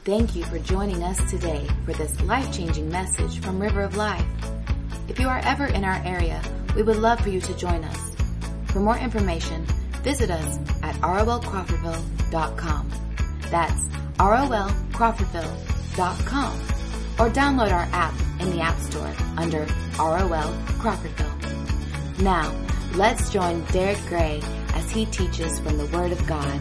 Thank you for joining us today for this life-changing message from River of Life. If you are ever in our area, we would love for you to join us. For more information, visit us at rolcrawfordville.com. That's rolcrawfordville.com. Or download our app in the App Store under ROL Crawfordville. Now, let's join Derek Gray as he teaches from the Word of God.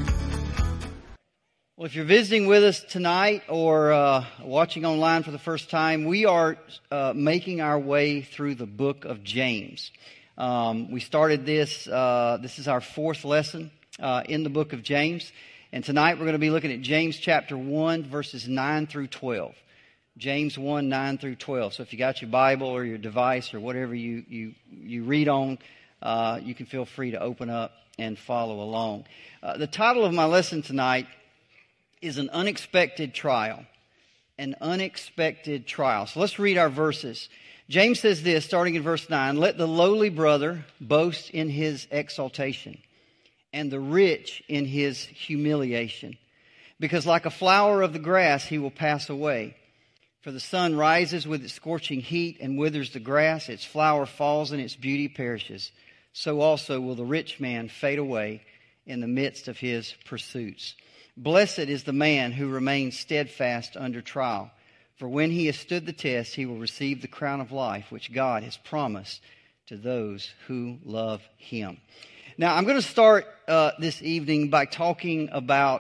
Well, if you're visiting with us tonight or watching online for the first time, we are making our way through the book of James. We started this. This is our fourth lesson in the book of James. And tonight we're going to be looking at James chapter 1, verses 9 through 12. James 1, 9 through 12. So if you got your Bible or your device or whatever you read on, you can feel free to open up and follow along. The title of my lesson tonight is An Unexpected Trial. An unexpected trial. So let's read our verses. James says this, starting in verse 9, "Let the lowly brother boast in his exaltation, and the rich in his humiliation. Because like a flower of the grass he will pass away. For the sun rises with its scorching heat and withers the grass, its flower falls and its beauty perishes. So also will the rich man fade away in the midst of his pursuits. Blessed is the man who remains steadfast under trial. For when he has stood the test, he will receive the crown of life, which God has promised to those who love him." Now, I'm going to start this evening by talking about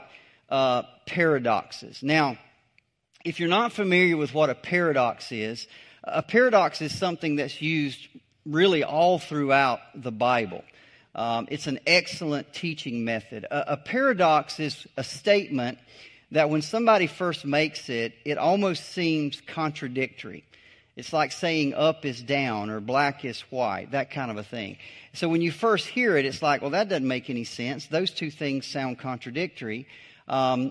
paradoxes. Now, if you're not familiar with what a paradox is something that's used really all throughout the Bible. It's an excellent teaching method. A paradox is a statement that when somebody first makes it, it almost seems contradictory. It's like saying up is down or black is white, that kind of a thing. So when you first hear it, it's like, well, that doesn't make any sense. Those two things sound contradictory. And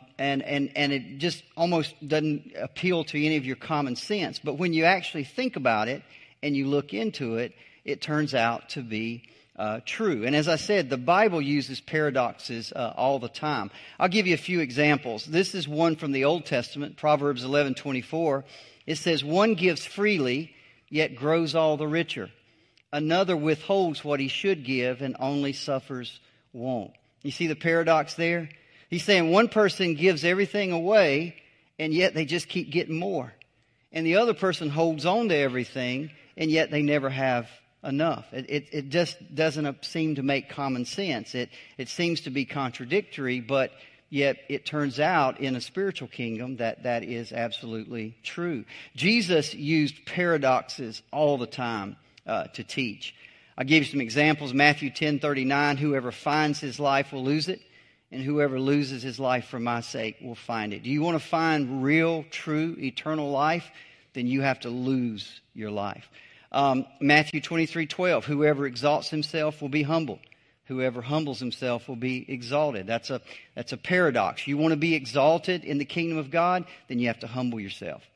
it just almost doesn't appeal to any of your common sense. But when you actually think about it and you look into it, it turns out to be true. And as I said, the Bible uses paradoxes all the time. I'll give you a few examples. This is one from the Old Testament, Proverbs 11:24. It says, "One gives freely, yet grows all the richer. Another withholds what he should give and only suffers want." You see the paradox there? He's saying one person gives everything away, and yet they just keep getting more. And the other person holds on to everything, and yet they never have enough. It just doesn't seem to make common sense. It seems to be contradictory, but yet it turns out in a spiritual kingdom that is absolutely true. Jesus used paradoxes all the time to teach. I'll give you some examples. Matthew 10:39, "Whoever finds his life will lose it, and whoever loses his life for my sake will find it." Do you want to find real, true, eternal life? Then you have to lose your life. Matthew 23:12, "Whoever exalts himself will be humbled. Whoever humbles himself will be exalted." That's a paradox. You want to be exalted in the kingdom of God, then you have to humble yourself.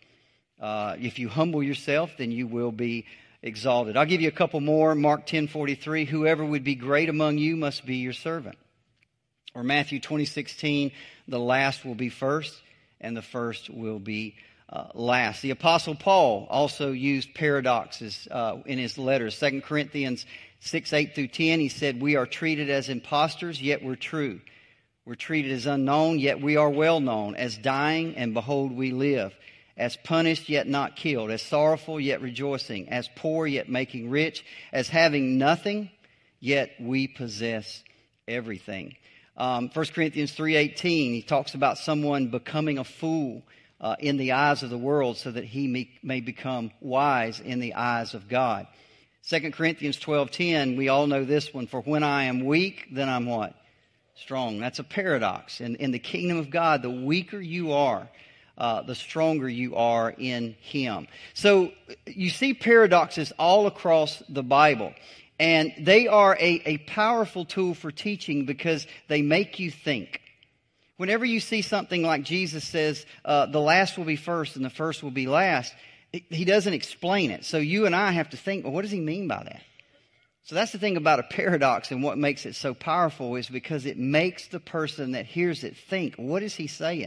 If you humble yourself, then you will be exalted. I'll give you a couple more. Mark 10:43, "Whoever would be great among you must be your servant." Or Matthew 20:16, "The last will be first, and the first will be last." The Apostle Paul also used paradoxes in his letters. 2 Corinthians 6:8 through 10, he said, "We are treated as impostors, yet we're true. We're treated as unknown, yet we are well known. As dying, and behold, we live. As punished, yet not killed. As sorrowful, yet rejoicing. As poor, yet making rich. As having nothing, yet we possess everything." 1 Corinthians 3:18, he talks about someone becoming a fool in the eyes of the world so that he may become wise in the eyes of God. 2 Corinthians 12:10, we all know this one. "For when I am weak, then I'm" what? "Strong." That's a paradox. In the kingdom of God, the weaker you are, the stronger you are in Him. So you see paradoxes all across the Bible. And they are a powerful tool for teaching because they make you think. Whenever you see something like Jesus says, the last will be first and the first will be last, he doesn't explain it. So you and I have to think, well, what does he mean by that? So that's the thing about a paradox, and what makes it so powerful is because it makes the person that hears it think, what is he saying?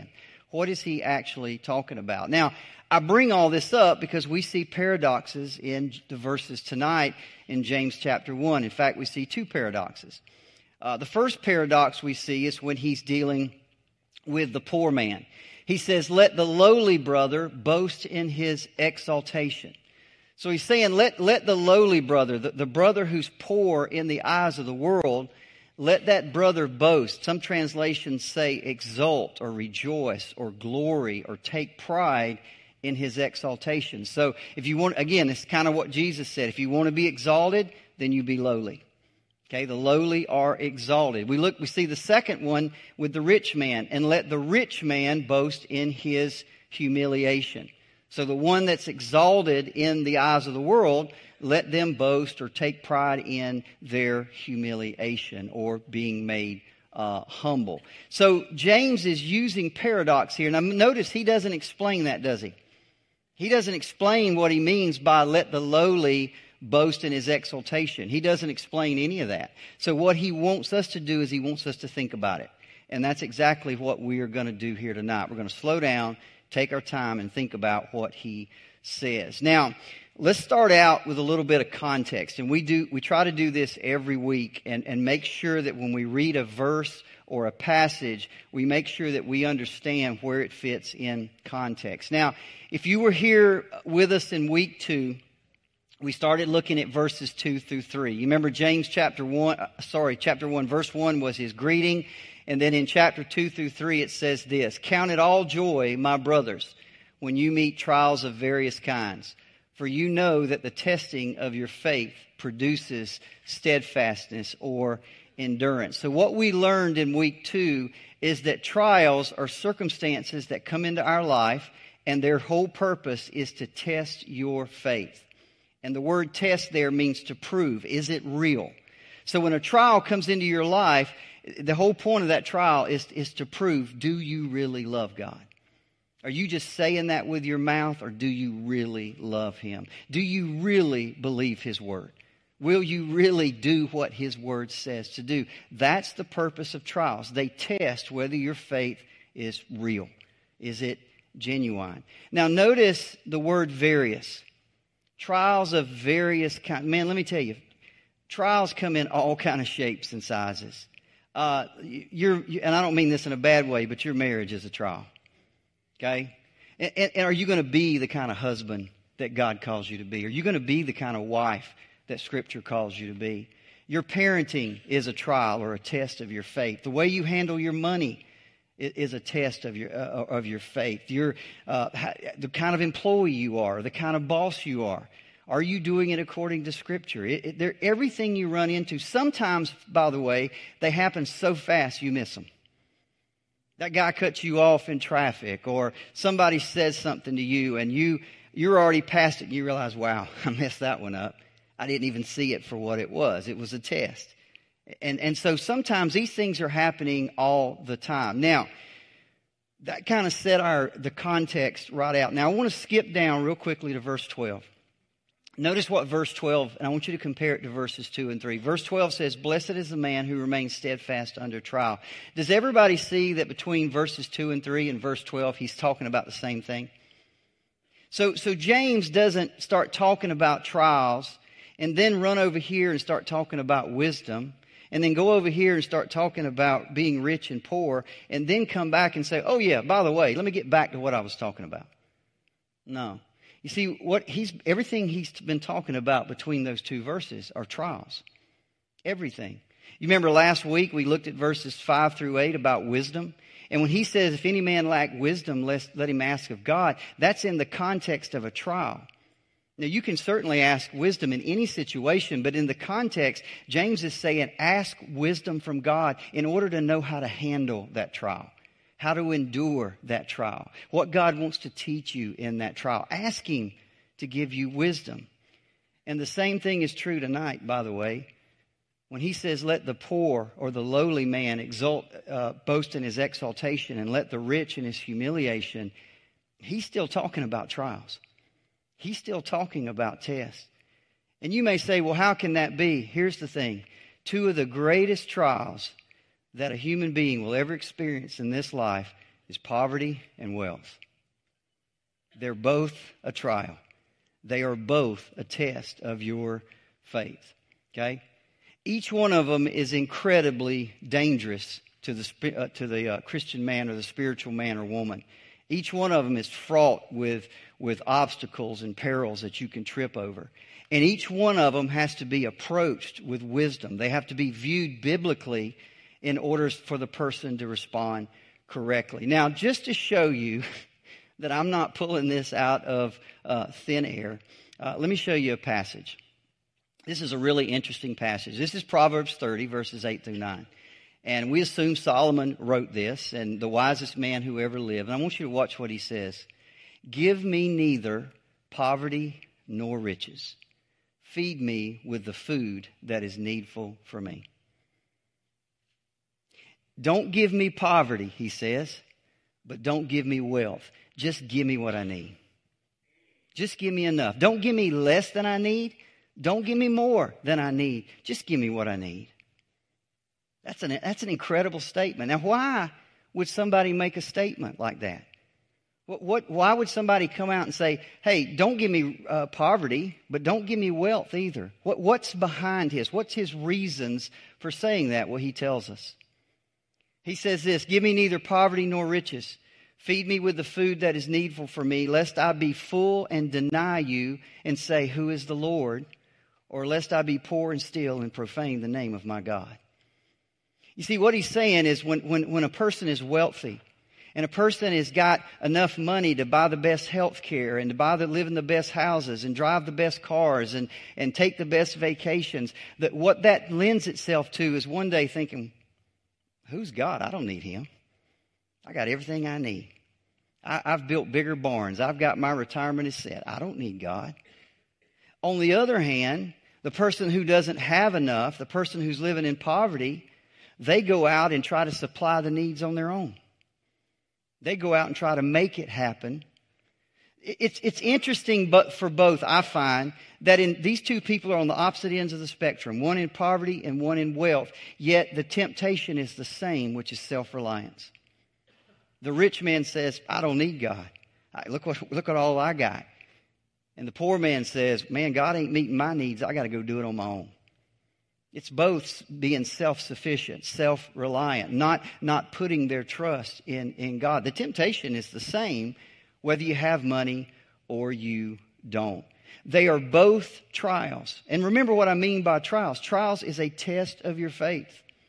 What is he actually talking about? Now, I bring all this up because we see paradoxes in the verses tonight in James chapter 1. In fact, we see two paradoxes. The first paradox we see is when he's dealing with the poor man. He says, let the lowly brother boast in his exaltation. So he's saying, let the lowly brother, the brother who's poor in the eyes of the world, let that brother boast. Some translations say exult or rejoice or glory or take pride in his exaltation. So if you want, again, it's kind of what Jesus said. If you want to be exalted, then you be lowly. Okay, the lowly are exalted. We see the second one with the rich man, and let the rich man boast in his humiliation. So the one that's exalted in the eyes of the world, let them boast or take pride in their humiliation or being made humble. So James is using paradox here. Now notice he doesn't explain that, does he? He doesn't explain what he means by let the lowly boast in his exaltation. He doesn't explain any of that. So what he wants us to do is he wants us to think about it. And that's exactly what we are going to do here tonight. We're going to slow down, take our time, and think about what he says. Now, let's start out with a little bit of context. And we try to do this every week and make sure that when we read a verse or a passage, we make sure that we understand where it fits in context. Now, if you were here with us in week 2, we started looking at verses 2 through 3. You remember James chapter 1 verse 1 was his greeting. And then in chapter 2 through 3 it says this, count it all joy, my brothers, when you meet trials of various kinds. For you know that the testing of your faith produces steadfastness or endurance. So what we learned in week 2 is that trials are circumstances that come into our life, and their whole purpose is to test your faith. And the word test there means to prove. Is it real? So when a trial comes into your life, the whole point of that trial is to prove, do you really love God? Are you just saying that with your mouth, or do you really love Him? Do you really believe His Word? Will you really do what His Word says to do? That's the purpose of trials. They test whether your faith is real. Is it genuine? Now notice the word various. Trials of various kinds. Man, let me tell you, trials come in all kind of shapes and sizes. And I don't mean this in a bad way, but your marriage is a trial. Okay? And are you going to be the kind of husband that God calls you to be? Are you going to be the kind of wife that Scripture calls you to be? Your parenting is a trial or a test of your faith. The way you handle your money is a test of your faith. The kind of employee you are, the kind of boss you are. Are you doing it according to Scripture? Everything you run into, sometimes, by the way, they happen so fast you miss them. That guy cuts you off in traffic, or somebody says something to you and you're already past it and you realize, wow, I messed that one up. I didn't even see it for what it was. It was a test. And so sometimes these things are happening all the time. Now, that kind of set the context right out. Now, I want to skip down real quickly to verse 12. Notice what verse 12, and I want you to compare it to verses 2 and 3. Verse 12 says, blessed is the man who remains steadfast under trial. Does everybody see that between verses 2 and 3 and verse 12, he's talking about the same thing? So James doesn't start talking about trials and then run over here and start talking about wisdom, and then go over here and start talking about being rich and poor, and then come back and say, oh yeah, by the way, let me get back to what I was talking about. No. You see, everything he's been talking about between those two verses are trials. Everything. You remember last week we looked at verses 5 through 8 about wisdom. And when he says, if any man lack wisdom, let him ask of God, that's in the context of a trial. Now, you can certainly ask wisdom in any situation, but in the context, James is saying, ask wisdom from God in order to know how to handle that trial, how to endure that trial, what God wants to teach you in that trial. Ask Him to give you wisdom. And the same thing is true tonight, by the way. When he says, let the poor or the lowly man boast in his exaltation, and let the rich in his humiliation, he's still talking about trials. He's still talking about tests. And you may say, well, how can that be? Here's the thing. Two of the greatest trials that a human being will ever experience in this life is poverty and wealth. They're both a trial. They are both a test of your faith. Okay? Each one of them is incredibly dangerous to the Christian man or the spiritual man or woman. Each one of them is fraught with obstacles and perils that you can trip over. And each one of them has to be approached with wisdom. They have to be viewed biblically in order for the person to respond correctly. Now, just to show you that I'm not pulling this out of thin air, let me show you a passage. This is a really interesting passage. This is Proverbs 30, verses 8 through 9. And we assume Solomon wrote this, and the wisest man who ever lived. And I want you to watch what he says. Give me neither poverty nor riches. Feed me with the food that is needful for me. Don't give me poverty, he says, but don't give me wealth. Just give me what I need. Just give me enough. Don't give me less than I need. Don't give me more than I need. Just give me what I need. That's an incredible statement. Now, why would somebody make a statement like that? Why would somebody come out and say, hey, don't give me poverty, but don't give me wealth either? What's behind what's his reasons for saying that? Well, he tells us. He says this, give me neither poverty nor riches. Feed me with the food that is needful for me, lest I be full and deny you and say, who is the Lord? Or lest I be poor and steal and profane the name of my God. You see, what he's saying is when a person is wealthy and a person has got enough money to buy the best health care and to live in the best houses and drive the best cars and take the best vacations, that what that lends itself to is one day thinking, who's God? I don't need him. I got everything I need. I've built bigger barns. I've got my retirement is set. I don't need God. On the other hand, the person who doesn't have enough, the person who's living in poverty, they go out and try to supply the needs on their own. They go out and try to make it happen. It's interesting, but for both, I find that these two people are on the opposite ends of the spectrum, one in poverty and one in wealth, yet the temptation is the same, which is self-reliance. The rich man says, I don't need God. Look at all I got. And the poor man says, man, God ain't meeting my needs. I got to go do it on my own. It's both being self-sufficient, self-reliant, not putting their trust in God. The temptation is the same whether you have money or you don't. They are both trials. And remember what I mean by trials. Trials is a test of your faith.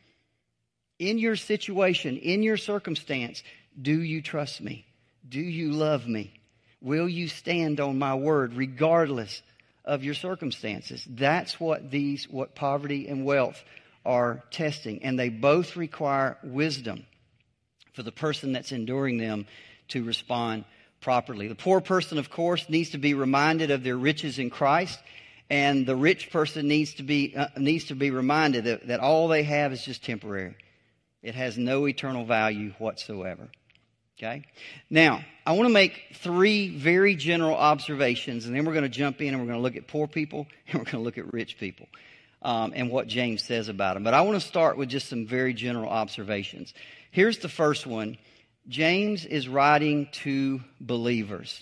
In your situation, in your circumstance, do you trust me? Do you love me? Will you stand on my word regardless of your circumstances? That's what poverty and wealth are testing. And they both require wisdom for the person that's enduring them to respond properly. The poor person, of course, needs to be reminded of their riches in Christ. And the rich person needs to be reminded that all they have is just temporary. It has no eternal value whatsoever. Okay? Now, I want to make 3 very general observations, and then we're going to jump in and we're going to look at poor people and we're going to look at rich people and what James says about them. But I want to start with just some very general observations. Here's the first one. James is writing to believers.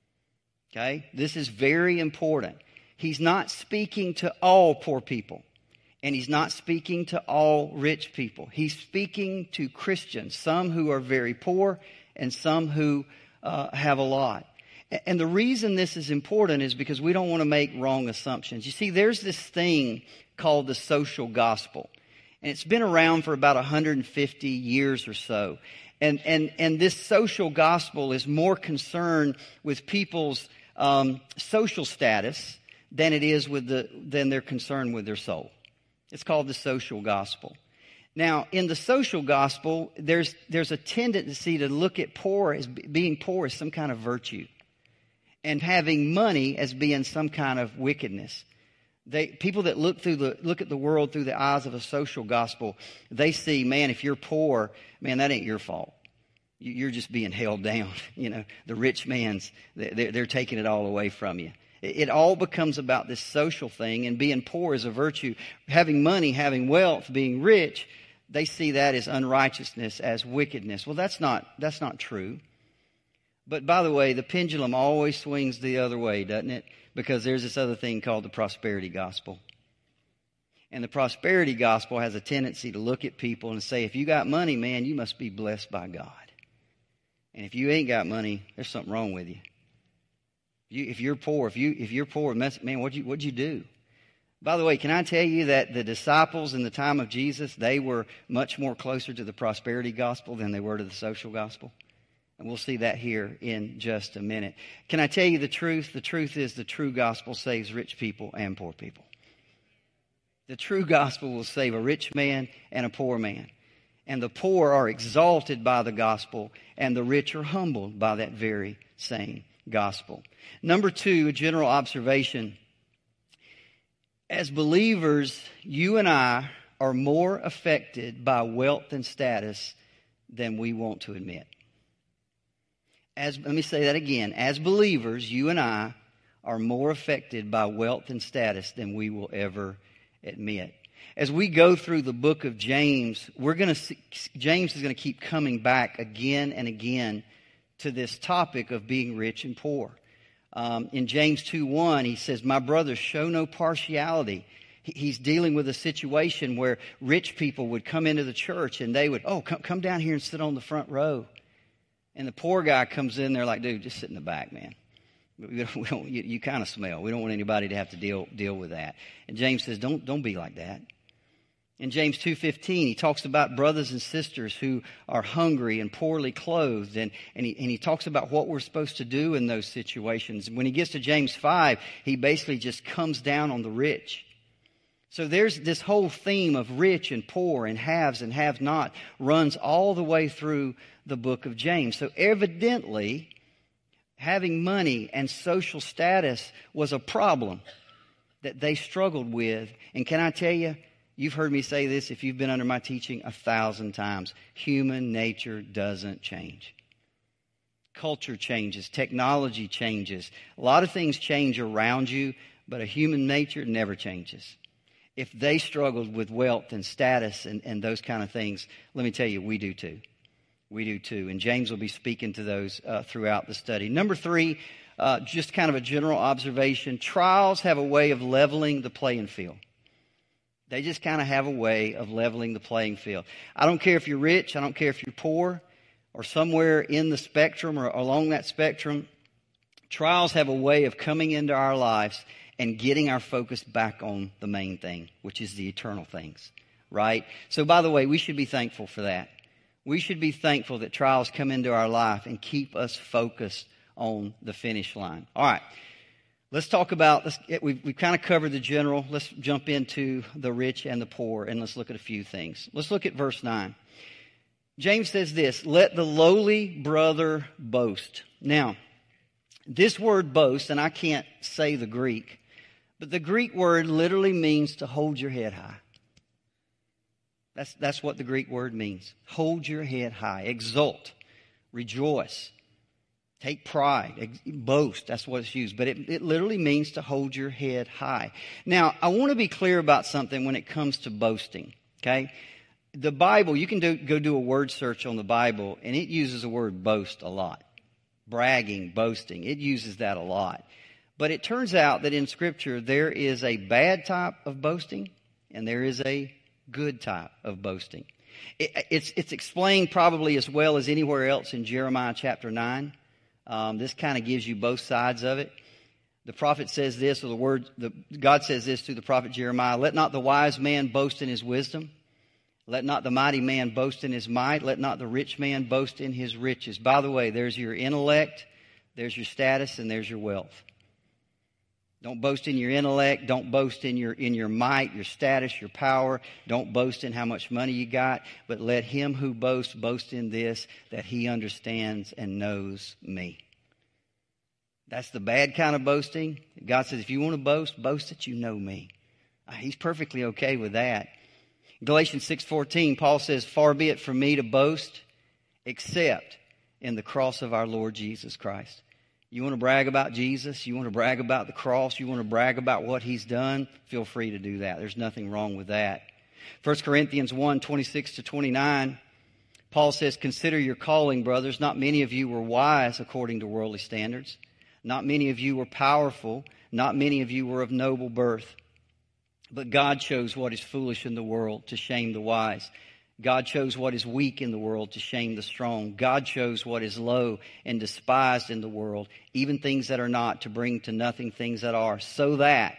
Okay? This is very important. He's not speaking to all poor people. And he's not speaking to all rich people. He's speaking to Christians, some who are very poor and some who have a lot. And the reason this is important is because we don't want to make wrong assumptions. You see, there's this thing called the social gospel. And it's been around for about 150 years or so. And this social gospel is more concerned with people's social status than it is than they're concerned with their soul. It's called the social gospel. Now, in the social gospel, there's a tendency to look at being poor as some kind of virtue, and having money as being some kind of wickedness. People that look at the world through the eyes of a social gospel, they see, man, if you're poor, man, that ain't your fault. You're just being held down. You know, the rich man's they're taking it all away from you. It all becomes about this social thing, and being poor is a virtue. Having money, having wealth, being rich, they see that as unrighteousness, as wickedness. Well, that's not true. But by the way, the pendulum always swings the other way, doesn't it? Because there's this other thing called the prosperity gospel. And the prosperity gospel has a tendency to look at people and say, if you got money, man, you must be blessed by God. And if you ain't got money, there's something wrong with you. If you're poor, man, what'd you do? By the way, can I tell you that the disciples in the time of Jesus, they were much more closer to the prosperity gospel than they were to the social gospel? And we'll see that here in just a minute. Can I tell you the truth? The truth is the true gospel saves rich people and poor people. The true gospel will save a rich man and a poor man. And the poor are exalted by the gospel, and the rich are humbled by that very same gospel. Number two, a general observation. As believers, you and I are more affected by wealth and status than we want to admit. Let me say that again. As believers, you and I are more affected by wealth and status than we will ever admit. As we go through the book of James, James is going to keep coming back again and again to this topic of being rich and poor. In James 2:1, he says, "My brothers, show no partiality." He's dealing with a situation where rich people would come into the church and they would, come down here and sit on the front row. And the poor guy comes in there like, dude, just sit in the back, man. You kind of smell. We don't want anybody to have to deal with that. And James says, don't be like that. In James 2:15, he talks about brothers and sisters who are hungry and poorly clothed. And he talks about what we're supposed to do in those situations. When he gets to James 5, he basically just comes down on the rich. So there's this whole theme of rich and poor and haves and have-not runs all the way through the book of James. So evidently, having money and social status was a problem that they struggled with. And can I tell you, you've heard me say this if you've been under my teaching 1,000 times. Human nature doesn't change. Culture changes. Technology changes. A lot of things change around you, but a human nature never changes. If they struggled with wealth and status and those kind of things, let me tell you, we do too. We do too. And James will be speaking to those throughout the study. Number three, just kind of a general observation. Trials have a way of leveling the playing field. They just kind of have a way of leveling the playing field. I don't care if you're rich. I don't care if you're poor or somewhere in the spectrum or along that spectrum. Trials have a way of coming into our lives and getting our focus back on the main thing, which is the eternal things, right? So by the way, we should be thankful for that. We should be thankful that trials come into our life and keep us focused on the finish line. All right. Let's talk about, we've kind of covered the general. Let's jump into the rich and the poor, and let's look at a few things. Let's look at verse 9. James says this, "Let the lowly brother boast." Now, this word boast, and I can't say the Greek, but the Greek word literally means to hold your head high. That's what the Greek word means. Hold your head high. Exult. Rejoice. Take pride. Boast. That's what it's used. But it literally means to hold your head high. Now, I want to be clear about something when it comes to boasting. Okay? The Bible, you can go do a word search on the Bible, and it uses the word boast a lot. Bragging, boasting. It uses that a lot. But it turns out that in Scripture, there is a bad type of boasting, and there is a good type of boasting. It's explained probably as well as anywhere else in Jeremiah chapter 9. This kind of gives you both sides of it. The prophet says this, God says this through the prophet Jeremiah, "Let not the wise man boast in his wisdom. Let not the mighty man boast in his might. Let not the rich man boast in his riches." By the way, there's your intellect, there's your status, and there's your wealth. Don't boast in your intellect. Don't boast in your might, your status, your power. Don't boast in how much money you got. But let him who boasts boast in this, that he understands and knows me. That's the bad kind of boasting. God says, if you want to boast that you know me. He's perfectly okay with that. Galatians 6:14, Paul says, "Far be it from me to boast, except in the cross of our Lord Jesus Christ." You want to brag about Jesus? You want to brag about the cross? You want to brag about what He's done? Feel free to do that. There's nothing wrong with that. 1 Corinthians 1:26-29, Paul says, "Consider your calling, brothers. Not many of you were wise according to worldly standards. Not many of you were powerful. Not many of you were of noble birth. But God chose what is foolish in the world to shame the wise. God chose what is weak in the world to shame the strong. God chose what is low and despised in the world, even things that are not, to bring to nothing things that are, so that."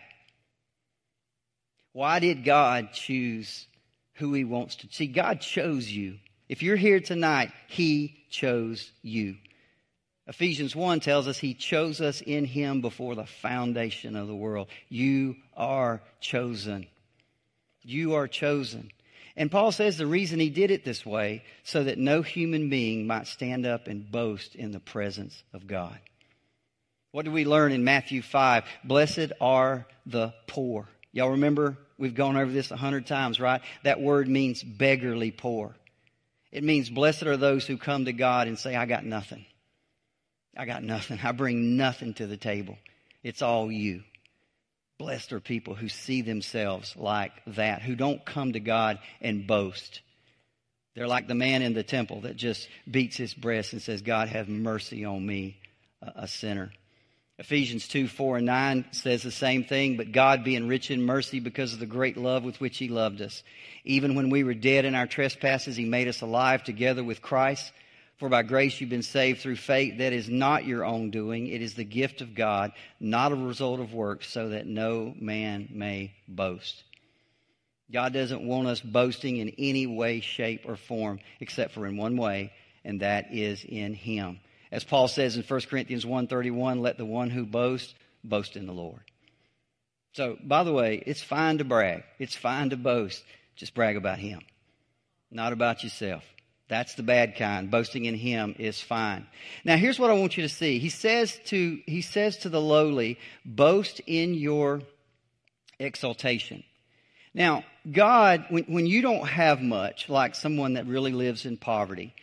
Why did God choose who He wants to? See, God chose you. If you're here tonight, He chose you. Ephesians 1 tells us He chose us in Him before the foundation of the world. You are chosen. You are chosen. And Paul says the reason He did it this way, so that no human being might stand up and boast in the presence of God. What do we learn in Matthew 5? Blessed are the poor. Y'all remember? We've gone over this 100 times, right? That word means beggarly poor. It means blessed are those who come to God and say, I got nothing. I got nothing. I bring nothing to the table. It's all you. Blessed are people who see themselves like that, who don't come to God and boast. They're like the man in the temple that just beats his breast and says, God, have mercy on me, a sinner. Ephesians 2:4-9 says the same thing, but God being rich in mercy because of the great love with which He loved us. Even when we were dead in our trespasses, He made us alive together with Christ. For by grace you've been saved through faith. That is not your own doing. It is the gift of God, not a result of works, so that no man may boast. God doesn't want us boasting in any way, shape, or form, except for in one way, and that is in Him. As Paul says in 1 Corinthians 1:31, let the one who boasts, boast in the Lord. So, by the way, it's fine to brag. It's fine to boast. Just brag about Him, not about yourself. That's the bad kind. Boasting in Him is fine. Now, here's what I want you to see. He says to the lowly, boast in your exaltation. Now, God, when you don't have much, like someone that really lives in poverty,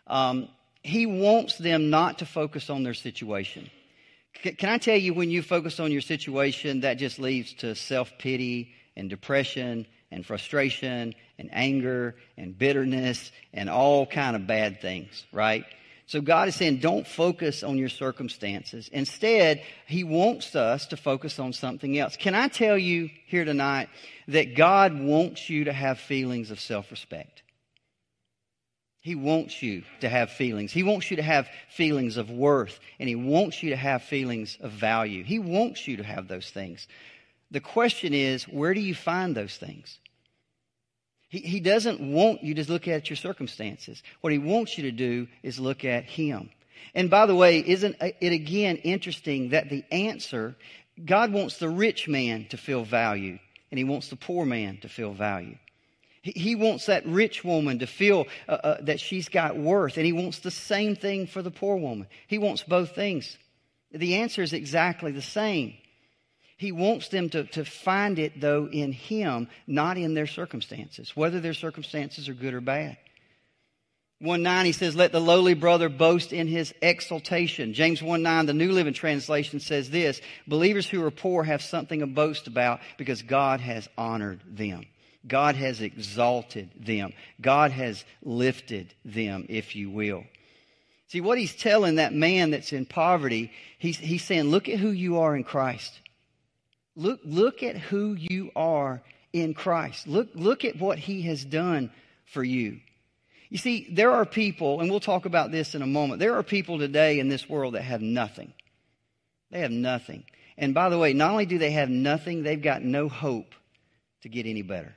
He wants them not to focus on their situation. Can I tell you, when you focus on your situation, that just leads to self-pity and depression and frustration and anger and bitterness and all kind of bad things, right? So God is saying, don't focus on your circumstances. Instead, He wants us to focus on something else. Can I tell you here tonight that God wants you to have feelings of self-respect? He wants you to have feelings. He wants you to have feelings of worth, and He wants you to have feelings of value. He wants you to have those things. The question is, where do you find those things? He doesn't want you to look at your circumstances. What He wants you to do is look at Him. And by the way, isn't it again interesting that the answer, God wants the rich man to feel valued, and He wants the poor man to feel valued. He wants that rich woman to feel that she's got worth, and He wants the same thing for the poor woman. He wants both things. The answer is exactly the same. He wants them to find it, though, in Him, not in their circumstances, whether their circumstances are good or bad. 1:9, he says, let the lowly brother boast in his exaltation. James 1:9, the New Living Translation says this, believers who are poor have something to boast about because God has honored them. God has exalted them. God has lifted them, if you will. See, what He's telling that man that's in poverty, he's saying, look at who you are in Christ. Look at who you are in Christ. Look at what He has done for you. You see, there are people, and we'll talk about this in a moment, there are people today in this world that have nothing. They have nothing. And by the way, not only do they have nothing, they've got no hope to get any better.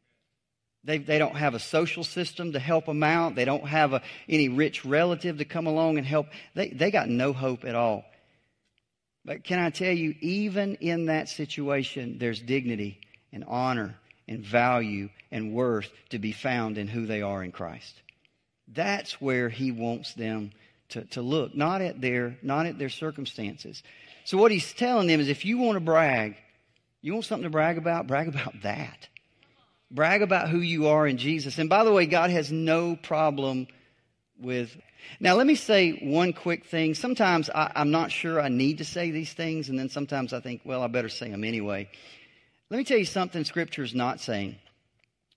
They don't have a social system to help them out. They don't have any rich relative to come along and help. They got no hope at all. But can I tell you, even in that situation, there's dignity and honor and value and worth to be found in who they are in Christ. That's where He wants them to look, not at their circumstances. So what He's telling them is, if you want to brag, you want something to brag about that. Brag about who you are in Jesus. And by the way, God has no problem with. Now, let me say one quick thing. Sometimes I'm not sure I need to say these things, and then sometimes I think, well, I better say them anyway. Let me tell you something Scripture is not saying.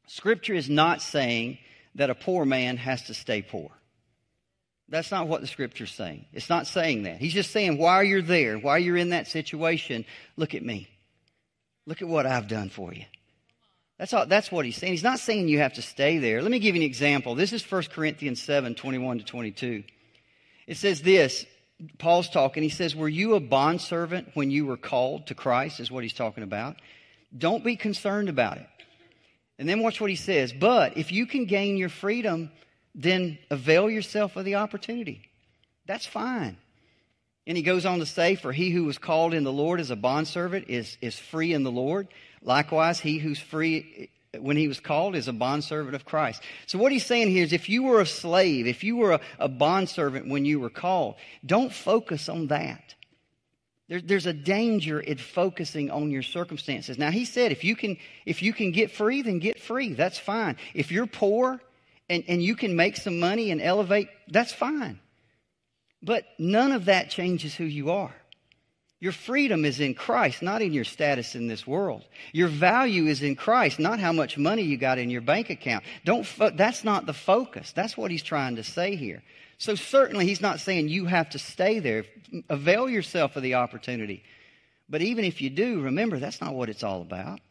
Scripture is not saying that a poor man has to stay poor. That's not what the Scripture's saying. It's not saying that. He's just saying while you're there, while you're in that situation, look at me. Look at what I've done for you. That's what he's saying. He's not saying you have to stay there. Let me give you an example. This is 1 Corinthians 7, 21 to 22. It says this, Paul's talking. He says, were you a bondservant when you were called to Christ, is what he's talking about. Don't be concerned about it. And then watch what he says. But if you can gain your freedom, then avail yourself of the opportunity. That's fine. And he goes on to say, for he who was called in the Lord as a bondservant is free in the Lord. Likewise, he who's free when he was called is a bondservant of Christ. So what he's saying here is if you were a slave, if you were a bondservant when you were called, don't focus on that. There's a danger in focusing on your circumstances. Now, he said if you can get free, then get free. That's fine. If you're poor and you can make some money and elevate, that's fine. But none of that changes who you are. Your freedom is in Christ, not in your status in this world. Your value is in Christ, not how much money you got in your bank account. That's not the focus. That's what he's trying to say here. So certainly he's not saying you have to stay there. Avail yourself of the opportunity. But even if you do, remember, that's not what it's all about.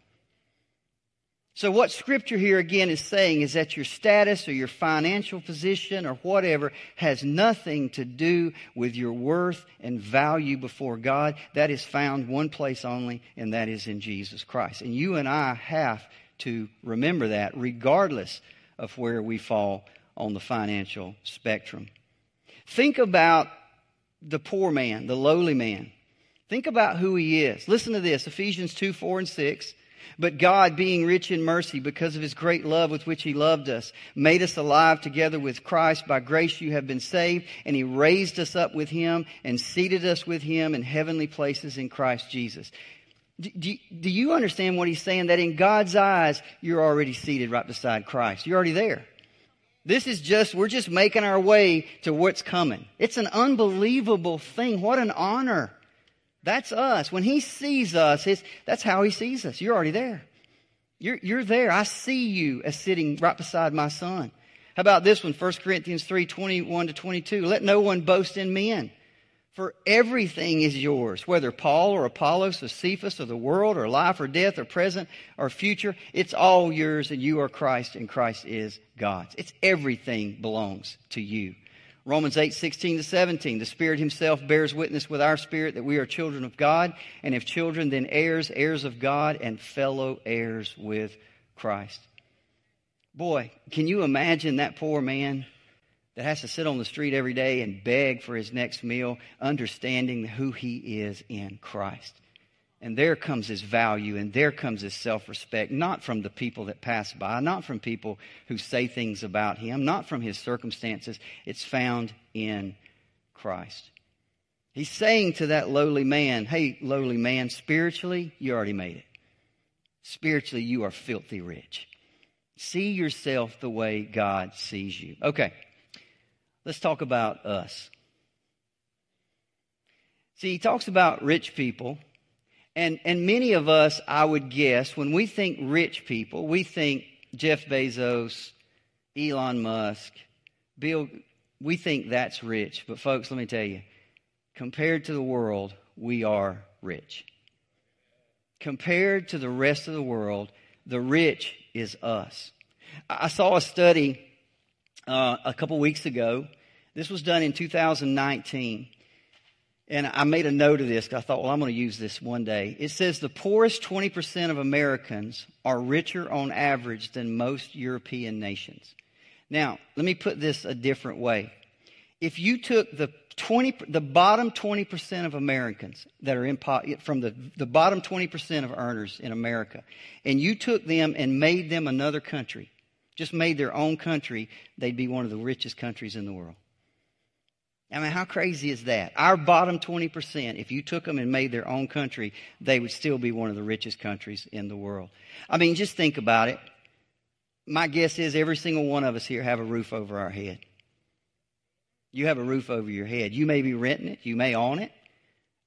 So what Scripture here again is saying is that your status or your financial position or whatever has nothing to do with your worth and value before God. That is found one place only, and that is in Jesus Christ. And you and I have to remember that regardless of where we fall on the financial spectrum. Think about the poor man, the lowly man. Think about who he is. Listen to this, Ephesians 2, 4 and 6. But God, being rich in mercy, because of His great love with which He loved us, made us alive together with Christ. By grace you have been saved, and He raised us up with Him and seated us with Him in heavenly places in Christ Jesus. Do you understand what He's saying? That in God's eyes, you're already seated right beside Christ. You're already there. We're just making our way to what's coming. It's an unbelievable thing. What an honor. That's us. When He sees us, that's how He sees us. You're already there. You're there. I see you as sitting right beside my Son. How about this one? 1 Corinthians 3, 21 to 22. Let no one boast in men, for everything is yours, whether Paul or Apollos or Cephas or the world or life or death or present or future. It's all yours, and you are Christ, and Christ is God's. Everything belongs to you. Romans 8, 16 to 17. The Spirit Himself bears witness with our spirit that we are children of God, and if children, then heirs, heirs of God, and fellow heirs with Christ. Boy, can you imagine that poor man that has to sit on the street every day and beg for his next meal, understanding who he is in Christ? And there comes his value, and there comes his self-respect, not from the people that pass by, not from people who say things about him, not from his circumstances. It's found in Christ. He's saying to that lowly man, hey, lowly man, spiritually, you already made it. Spiritually, you are filthy rich. See yourself the way God sees you. Okay, let's talk about us. See, he talks about rich people. And many of us, I would guess, when we think rich people, we think Jeff Bezos, Elon Musk, we think that's rich. But folks, let me tell you, compared to the world, we are rich. Compared to the rest of the world, the rich is us. I saw a study a couple weeks ago. This was done in 2019. And I made a note of this because I thought, well, I'm going to use this one day. It says the poorest 20% of Americans are richer on average than most European nations. Now, let me put this a different way. If you took the bottom 20% of Americans that are from the bottom 20% of earners in America, and you took them and made them another country, just made their own country, they'd be one of the richest countries in the world. I mean, how crazy is that? Our bottom 20%, if you took them and made their own country, they would still be one of the richest countries in the world. I mean, just think about it. My guess is every single one of us here have a roof over our head. You have a roof over your head. You may be renting it. You may own it.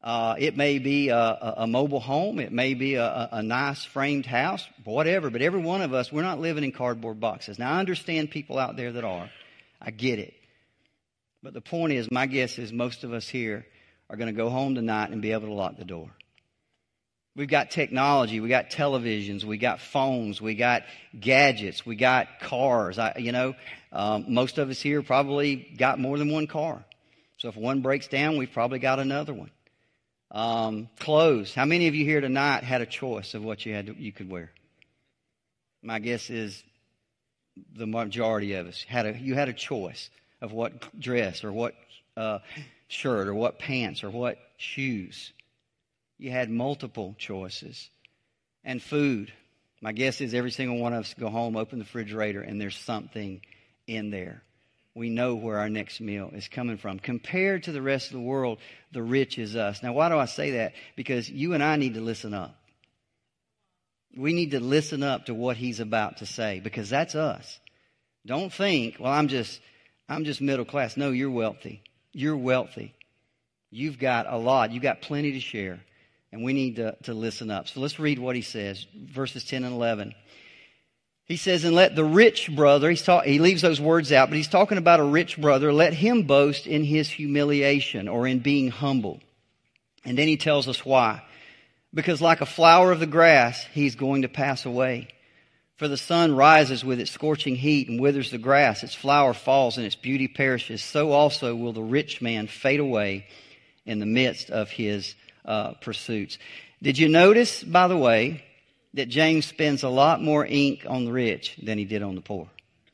It may be a mobile home. It may be a nice framed house, whatever. But every one of us, we're not living in cardboard boxes. Now, I understand people out there that are. I get it. But the point is, my guess is most of us here are going to go home tonight and be able to lock the door. We've got technology. We got televisions. We got phones. We got gadgets. We got cars. Most of us here probably got more than one car. So if one breaks down, we've probably got another one. Clothes. How many of you here tonight had a choice of what you could wear? My guess is the majority of us had a choice of what dress or what shirt or what pants or what shoes. You had multiple choices. And food. My guess is every single one of us go home, open the refrigerator, and there's something in there. We know where our next meal is coming from. Compared to the rest of the world, the rich is us. Now, why do I say that? Because you and I need to listen up. We need to listen up to what he's about to say, because that's us. Don't think, well, I'm just middle class. No, you're wealthy. You're wealthy. You've got a lot. You've got plenty to share. And we need to listen up. So let's read what he says. Verses 10 and 11. He says, and let the rich brother, he leaves those words out, but he's talking about a rich brother. Let him boast in his humiliation or in being humble. And then he tells us why. Because like a flower of the grass, he's going to pass away. For the sun rises with its scorching heat and withers the grass. Its flower falls and its beauty perishes. So also will the rich man fade away in the midst of his pursuits. Did you notice, by the way, that James spends a lot more ink on the rich than he did on the poor?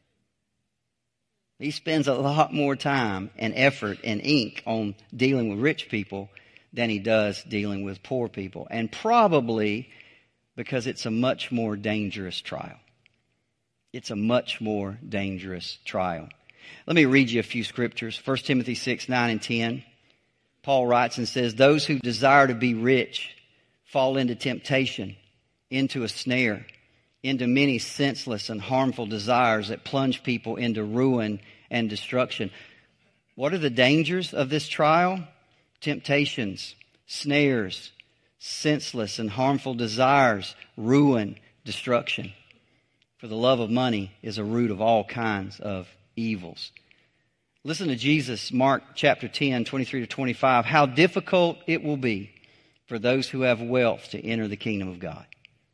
He spends a lot more time and effort and ink on dealing with rich people than he does dealing with poor people. And probably because it's a much more dangerous trial. It's a much more dangerous trial. Let me read you a few scriptures. 1 Timothy 6, 9 and 10. Paul writes and says, those who desire to be rich fall into temptation, into a snare, into many senseless and harmful desires that plunge people into ruin and destruction. What are the dangers of this trial? Temptations, snares, senseless and harmful desires, ruin, destruction. For the love of money is a root of all kinds of evils. Listen to Jesus, Mark chapter 10, 23 to 25. How difficult it will be for those who have wealth to enter the kingdom of God.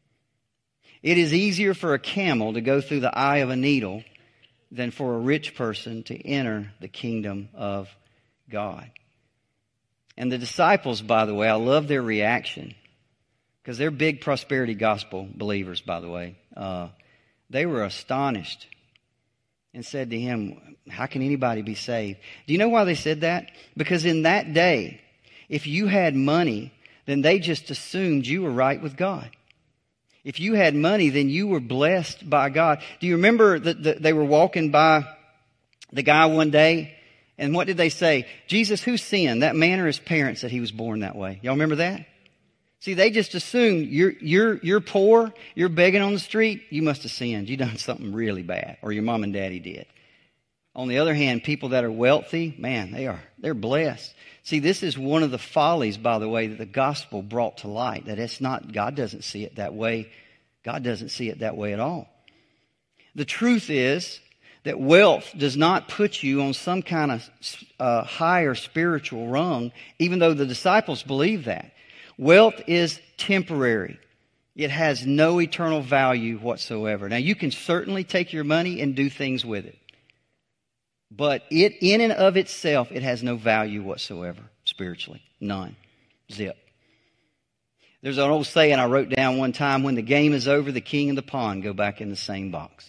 It is easier for a camel to go through the eye of a needle than for a rich person to enter the kingdom of God. And the disciples, by the way, I love their reaction, because they're big prosperity gospel believers, by the way. They were astonished and said to him, how can anybody be saved? Do you know why they said that? Because in that day, if you had money, then they just assumed you were right with God. If you had money, then you were blessed by God. Do you remember that they were walking by the guy one day? And what did they say? Jesus, who sinned, that man or his parents, that he was born that way? Y'all remember that? See, they just assumed you're poor, you're begging on the street, you must have sinned. You done something really bad, or your mom and daddy did. On the other hand, people that are wealthy, man, they're blessed. See, this is one of the follies, by the way, that the gospel brought to light. That it's not, God doesn't see it that way. God doesn't see it that way at all. The truth is that wealth does not put you on some kind of higher spiritual rung, even though the disciples believe that. Wealth is temporary. It has no eternal value whatsoever. Now, you can certainly take your money and do things with it. But it, in and of itself, it has no value whatsoever, spiritually. None. Zip. There's an old saying I wrote down one time, when the game is over, the king and the pawn go back in the same box.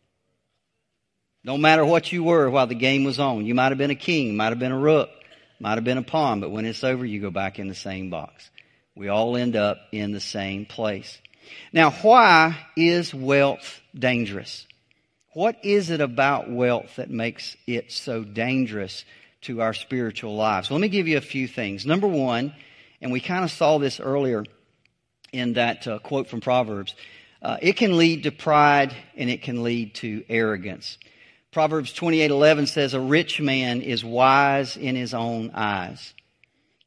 No matter what you were while the game was on. You might have been a king, might have been a rook, might have been a pawn, but when it's over, you go back in the same box. We all end up in the same place. Now, why is wealth dangerous? What is it about wealth that makes it so dangerous to our spiritual lives? So let me give you a few things. Number one, and we kind of saw this earlier in that quote from Proverbs, it can lead to pride and it can lead to arrogance. Proverbs 28:11 says, a rich man is wise in his own eyes.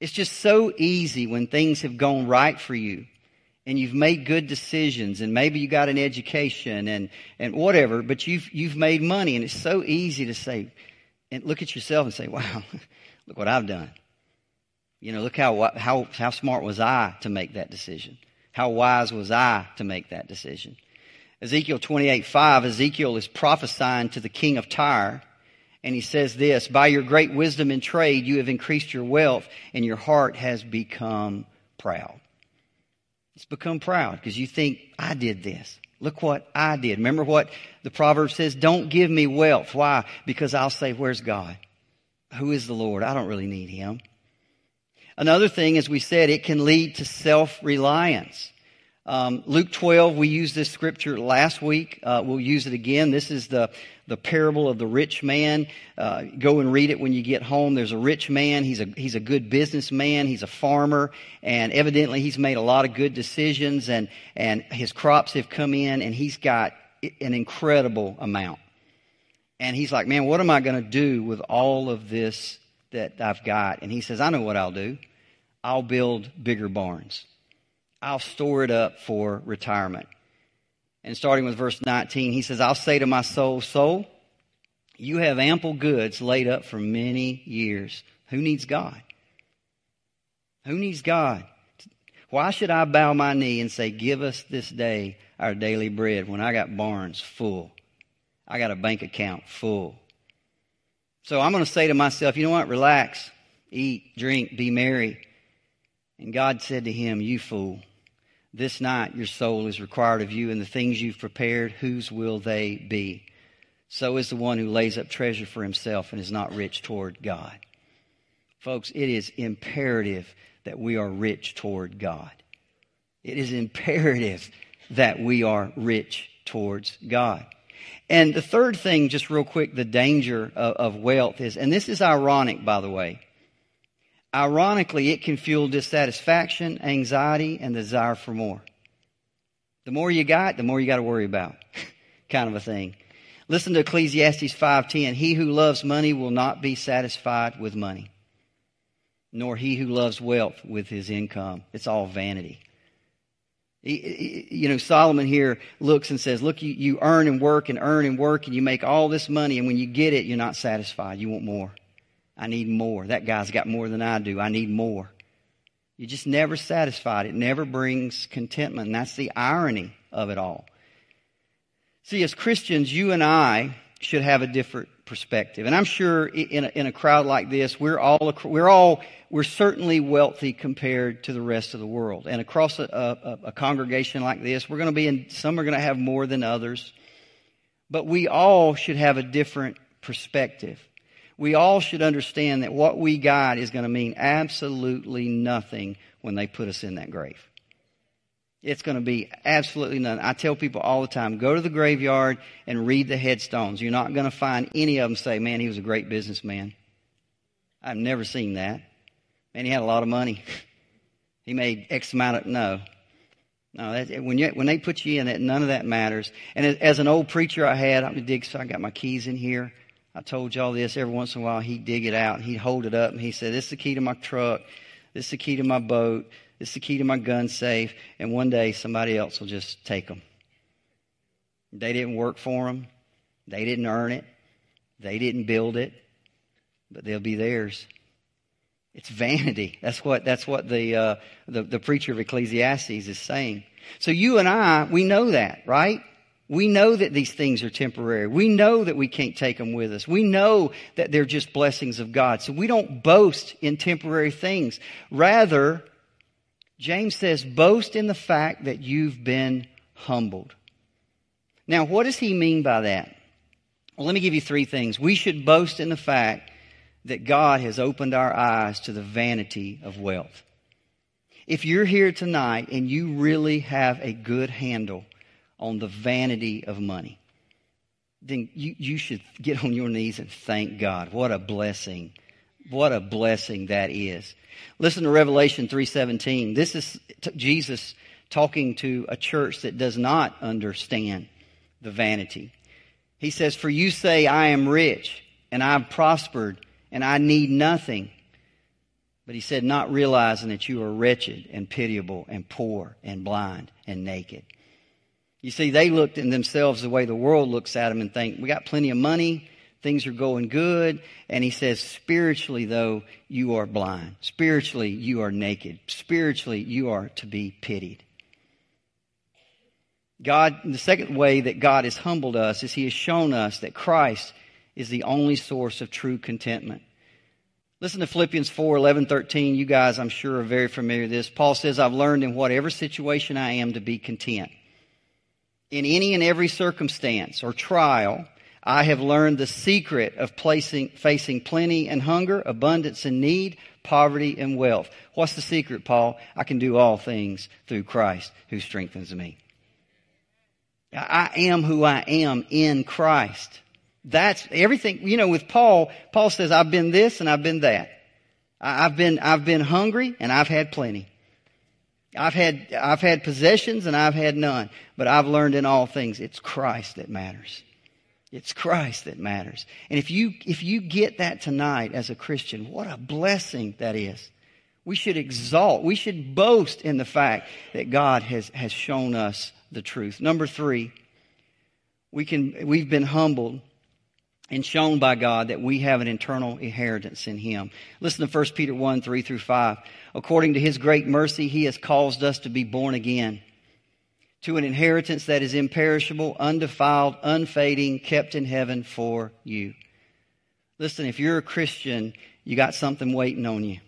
It's just so easy when things have gone right for you and you've made good decisions and maybe you got an education and whatever, but you've made money, and it's so easy to say and look at yourself and say, wow, look what I've done. Look how smart was I to make that decision? How wise was I to make that decision? Ezekiel 28:5, Ezekiel is prophesying to the king of Tyre. And he says this, by your great wisdom in trade, you have increased your wealth, and your heart has become proud. It's become proud because you think, I did this. Look what I did. Remember what the proverb says? Don't give me wealth. Why? Because I'll say, where's God? Who is the Lord? I don't really need Him. Another thing, as we said, it can lead to self-reliance. Luke 12, we used this scripture last week. We'll use it again. This is the parable of the rich man. Go and read it when you get home. There's a rich man. He's a good businessman. He's a farmer, and evidently he's made a lot of good decisions, and his crops have come in, and he's got an incredible amount. And he's like, man, what am I going to do with all of this that I've got? And he says, I know what I'll do. I'll build bigger barns. I'll store it up for retirement. And starting with verse 19, he says, I'll say to my soul, soul, you have ample goods laid up for many years. Who needs God? Who needs God? Why should I bow my knee and say, give us this day our daily bread when I got barns full? I got a bank account full. So I'm going to say to myself, you know what? Relax, eat, drink, be merry. And God said to him, you fool. This night your soul is required of you, and the things you've prepared, whose will they be? So is the one who lays up treasure for himself and is not rich toward God. Folks, it is imperative that we are rich toward God. It is imperative that we are rich towards God. And the third thing, just real quick, the danger of wealth is, and this is ironic, by the way. Ironically, it can fuel dissatisfaction, anxiety, and the desire for more. The more you got, the more you got to worry about, kind of a thing. Listen to Ecclesiastes 5:10. He who loves money will not be satisfied with money, nor he who loves wealth with his income. It's all vanity. Solomon here looks and says, look, you earn and work and earn and work, and you make all this money, and when you get it, you're not satisfied. You want more. I need more. That guy's got more than I do. I need more. You're just never satisfied. It never brings contentment. And that's the irony of it all. See, as Christians, you and I should have a different perspective. And I'm sure in a crowd like this, we're certainly wealthy compared to the rest of the world. And across a congregation like this, some are going to have more than others. But we all should have a different perspective. We all should understand that what we got is going to mean absolutely nothing when they put us in that grave. It's going to be absolutely nothing. I tell people all the time, go to the graveyard and read the headstones. You're not going to find any of them say, man, he was a great businessman. I've never seen that. Man, he had a lot of money. He made X amount of... No, when they put you in that, none of that matters. And as an old preacher I got my keys in here. I told y'all this. Every once in a while, he'd dig it out and he'd hold it up and he said, this is the key to my truck. This is the key to my boat. This is the key to my gun safe. And one day, somebody else will just take them. They didn't work for them. They didn't earn it. They didn't build it. But they'll be theirs. It's vanity. That's what the preacher of Ecclesiastes is saying. So you and I, we know that, right? We know that these things are temporary. We know that we can't take them with us. We know that they're just blessings of God. So we don't boast in temporary things. Rather, James says, boast in the fact that you've been humbled. Now, what does he mean by that? Well, let me give you three things. We should boast in the fact that God has opened our eyes to the vanity of wealth. If you're here tonight and you really have a good handle on the vanity of money, then you should get on your knees and thank God. What a blessing. What a blessing that is. Listen to Revelation 3:17. This is Jesus talking to a church that does not understand the vanity. He says, for you say, I am rich and I've prospered and I need nothing. But he said, not realizing that you are wretched and pitiable and poor and blind and naked. You see, they looked at themselves the way the world looks at them and think, we got plenty of money, things are going good. And he says, spiritually, though, you are blind. Spiritually, you are naked. Spiritually, you are to be pitied. God, the second way that God has humbled us is he has shown us that Christ is the only source of true contentment. Listen to Philippians 4:11-13. You guys, I'm sure, are very familiar with this. Paul says, I've learned in whatever situation I am to be content. In any and every circumstance or trial, I have learned the secret of facing plenty and hunger, abundance and need, poverty and wealth. What's the secret, Paul? I can do all things through Christ who strengthens me. I am who I am in Christ. That's everything. You know, with Paul says, I've been this and I've been that. I've been hungry and I've had plenty. I've had possessions and I've had none. But I've learned in all things, it's Christ that matters. It's Christ that matters. And if you get that tonight as a Christian, what a blessing that is. We should exalt, we should boast in the fact that God has shown us the truth. Number 3, we've been humbled and shown by God that we have an eternal inheritance in Him. Listen to 1 Peter 1:3-5. According to His great mercy, He has caused us to be born again to an inheritance that is imperishable, undefiled, unfading, kept in heaven for you. Listen, if you're a Christian, you got something waiting on you.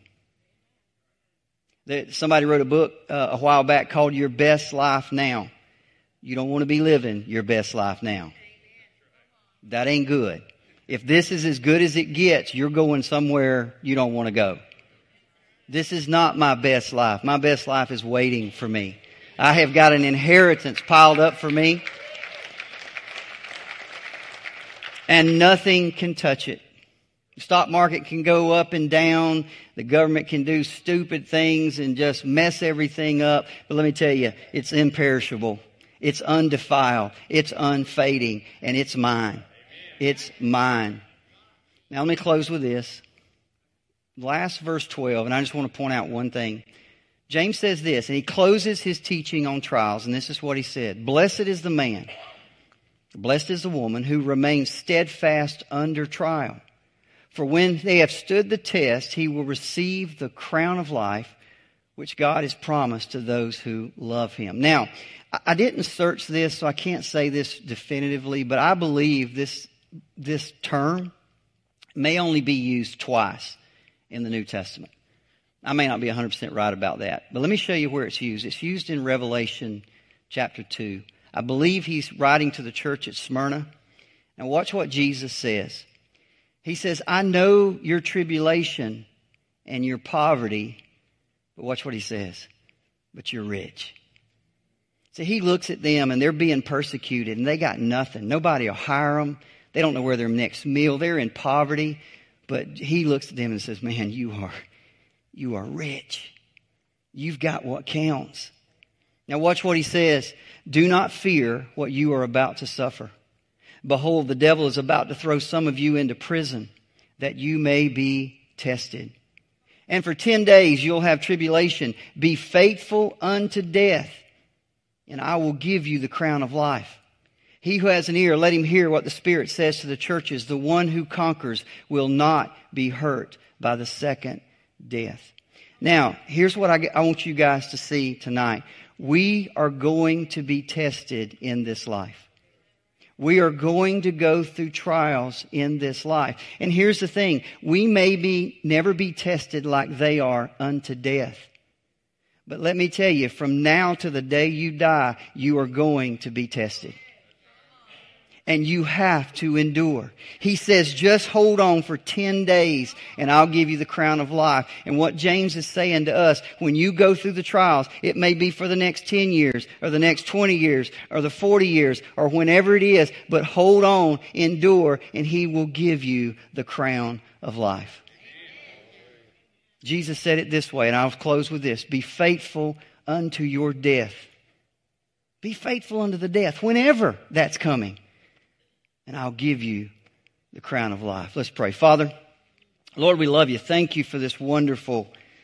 Somebody wrote a book a while back called Your Best Life Now. You don't want to be living your best life now. That ain't good. If this is as good as it gets, you're going somewhere you don't want to go. This is not my best life. My best life is waiting for me. I have got an inheritance piled up for me. And nothing can touch it. The stock market can go up and down. The government can do stupid things and just mess everything up. But let me tell you, it's imperishable. It's undefiled. It's unfading. And it's mine. It's mine. Now let me close with this. Last verse 12, and I just want to point out one thing. James says this, and he closes his teaching on trials, and this is what he said. Blessed is the man, blessed is the woman who remains steadfast under trial. For when they have stood the test, he will receive the crown of life, which God has promised to those who love Him. Now, I didn't search this, so I can't say this definitively, but I believe this term may only be used twice in the New Testament. I may not be 100% right about that, but let me show you where it's used. It's used in Revelation chapter 2. I believe he's writing to the church at Smyrna. Now watch what Jesus says. He says, I know your tribulation and your poverty, but watch what he says, but you're rich. So he looks at them and they're being persecuted and they got nothing. Nobody will hire them. They don't know where their next meal. They're in poverty. But he looks at them and says, man, you are rich. You've got what counts. Now watch what he says. Do not fear what you are about to suffer. Behold, the devil is about to throw some of you into prison that you may be tested. And for 10 days you'll have tribulation. Be faithful unto death, and I will give you the crown of life. He who has an ear, let him hear what the Spirit says to the churches. The one who conquers will not be hurt by the second death. Now, here's what I want you guys to see tonight. We are going to be tested in this life. We are going to go through trials in this life. And here's the thing. We may never be tested like they are unto death. But let me tell you, from now to the day you die, you are going to be tested. And you have to endure. He says, just hold on for 10 days and I'll give you the crown of life. And what James is saying to us, when you go through the trials, it may be for the next 10 years or the next 20 years or the 40 years or whenever it is, but hold on, endure, and He will give you the crown of life. Jesus said it this way, and I'll close with this. Be faithful unto your death. Be faithful unto the death, whenever that's coming. And I'll give you the crown of life. Let's pray. Father, Lord, we love you. Thank you for this wonderful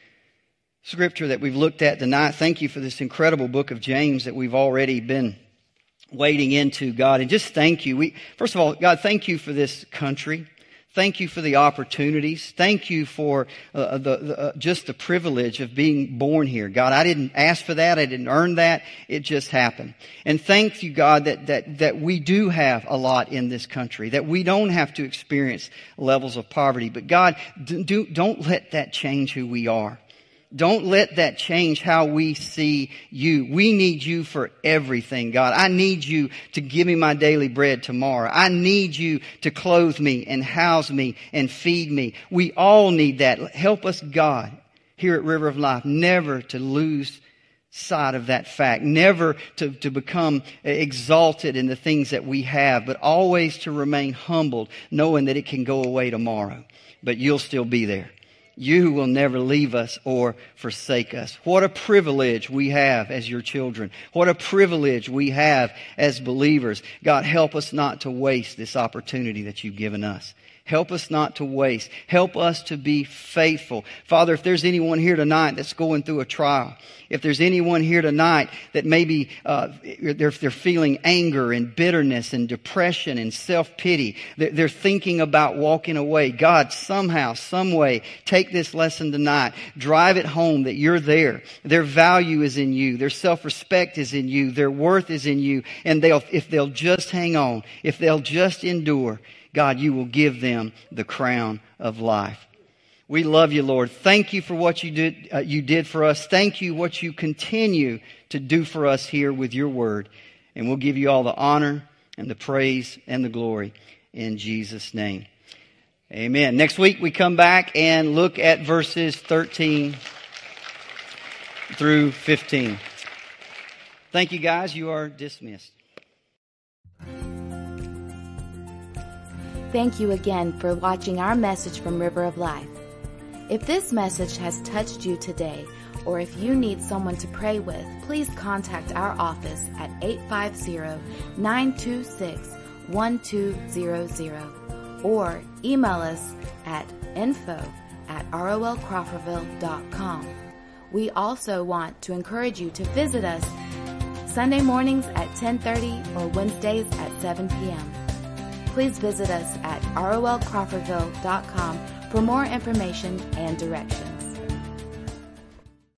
scripture that we've looked at tonight. Thank you for this incredible book of James that we've already been wading into, God. And just thank you. First of all, God, thank you for this country. Thank you for the opportunities. Thank you for just the privilege of being born here. God, I didn't ask for that. I didn't earn that. It just happened. And thank you, God, that we do have a lot in this country, that we don't have to experience levels of poverty. But God, don't let that change who we are. Don't let that change how we see you. We need you for everything, God. I need you to give me my daily bread tomorrow. I need you to clothe me and house me and feed me. We all need that. Help us, God, here at River of Life, never to lose sight of that fact, never to become exalted in the things that we have, but always to remain humbled, knowing that it can go away tomorrow, but you'll still be there. You will never leave us or forsake us. What a privilege we have as your children. What a privilege we have as believers. God, help us not to waste this opportunity that you've given us. Help us not to waste. Help us to be faithful. Father, if there's anyone here tonight that's going through a trial, if there's anyone here tonight that maybe they're feeling anger and bitterness and depression and self-pity, they're thinking about walking away. God, somehow, some way, take this lesson tonight. Drive it home that you're there. Their value is in you. Their self-respect is in you. Their worth is in you. And if they'll just hang on, if they'll just endure, God, you will give them the crown of life. We love you, Lord. Thank you for what you did for us. Thank you what you continue to do for us here with your word. And we'll give you all the honor and the praise and the glory in Jesus' name. Amen. Next week we come back and look at verses 13 through 15. Thank you, guys. You are dismissed. Thank you again for watching our message from River of Life. If this message has touched you today, or if you need someone to pray with, please contact our office at 850-926-1200 or email us at info@rolcrawfordville.com. We also want to encourage you to visit us Sunday mornings at 10:30 or Wednesdays at 7 p.m. Please visit us at rolcrawfordville.com for more information and directions.